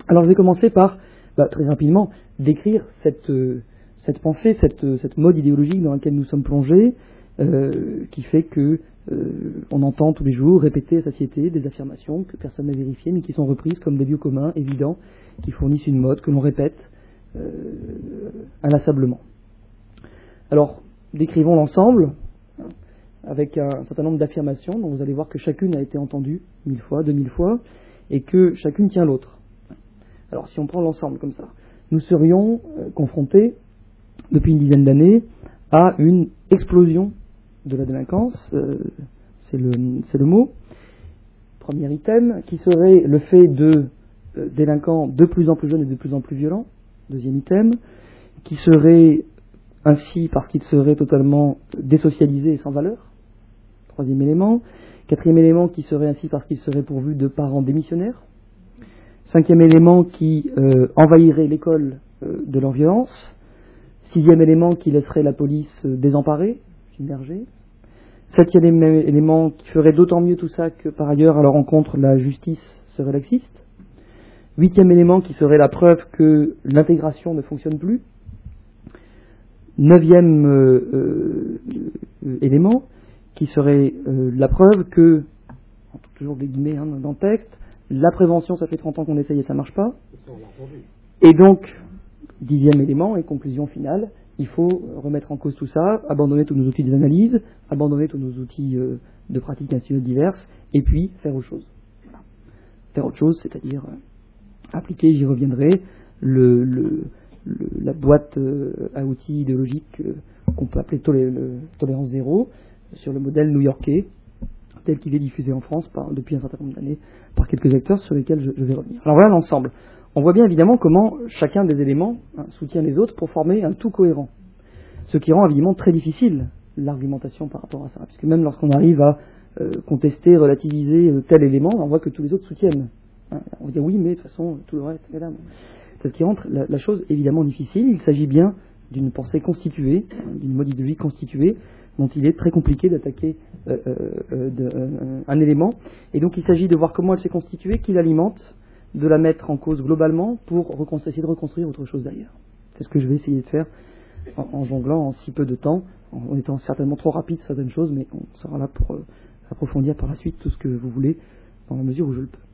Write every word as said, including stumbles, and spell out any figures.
Alors je vais commencer par, bah, très rapidement, décrire cette, euh, cette pensée, cette, cette mode idéologique dans laquelle nous sommes plongés, euh, qui fait que euh, on entend tous les jours répéter à satiété des affirmations que personne n'a vérifiées, mais qui sont reprises comme des lieux communs évidents, qui fournissent une mode que l'on répète euh, inlassablement. Alors, décrivons l'ensemble, hein, avec un certain nombre d'affirmations dont vous allez voir que chacune a été entendue mille fois, deux mille fois, et que chacune tient l'autre. Alors, si on prend l'ensemble comme ça, nous serions euh, confrontés, depuis une dizaine d'années, à une explosion de la délinquance, euh, c'est le, c'est le mot. Premier item, qui serait le fait de euh, délinquants de plus en plus jeunes et de plus en plus violents. Deuxième item, qui serait ainsi parce qu'ils seraient totalement désocialisés et sans valeur. Troisième élément. Quatrième élément, qui serait ainsi parce qu'ils seraient pourvus de parents démissionnaires. Cinquième élément, qui euh, envahirait l'école euh, de leur violence. Sixième élément, qui laisserait la police euh, désemparée, submergée. Septième élément, qui ferait d'autant mieux tout ça que par ailleurs à leur rencontre la justice serait laxiste. Huitième élément, qui serait la preuve que l'intégration ne fonctionne plus. Neuvième euh, euh, élément, qui serait euh, la preuve que, toujours des guillemets hein, dans le texte, la prévention, ça fait trente ans qu'on essaye et ça marche pas. Et donc, dixième élément et conclusion finale, il faut remettre en cause tout ça, abandonner tous nos outils d'analyse, abandonner tous nos outils euh, de pratiques institutionnelles diverses, et puis faire autre chose. Voilà. Faire autre chose, c'est-à-dire euh, appliquer, j'y reviendrai, le, le, le, la boîte euh, à outils idéologiques euh, qu'on peut appeler tolé, le, tolérance zéro, sur le modèle new-yorkais, tel qu'il est diffusé en France par, depuis un certain nombre d'années par quelques acteurs sur lesquels je, je vais revenir. Alors voilà l'ensemble. On voit bien évidemment comment chacun des éléments hein, soutient les autres pour former un tout cohérent. Ce qui rend évidemment très difficile l'argumentation par rapport à ça. Puisque même lorsqu'on arrive à euh, contester, relativiser euh, tel élément, on voit que tous les autres soutiennent. Hein, on dit oui, mais de toute façon, tout le reste est là. C'est ce qui rend la, la chose évidemment difficile. Il s'agit bien d'une pensée constituée, d'une mode idéologique constituée, dont il est très compliqué d'attaquer euh, euh, de, euh, un élément. Et donc il s'agit de voir comment elle s'est constituée, qui l'alimente, de la mettre en cause globalement pour essayer de reconstruire autre chose d'ailleurs. C'est ce que je vais essayer de faire en, en jonglant en si peu de temps, en, en étant certainement trop rapide sur certaines choses, mais on sera là pour euh, approfondir par la suite tout ce que vous voulez, dans la mesure où je le peux.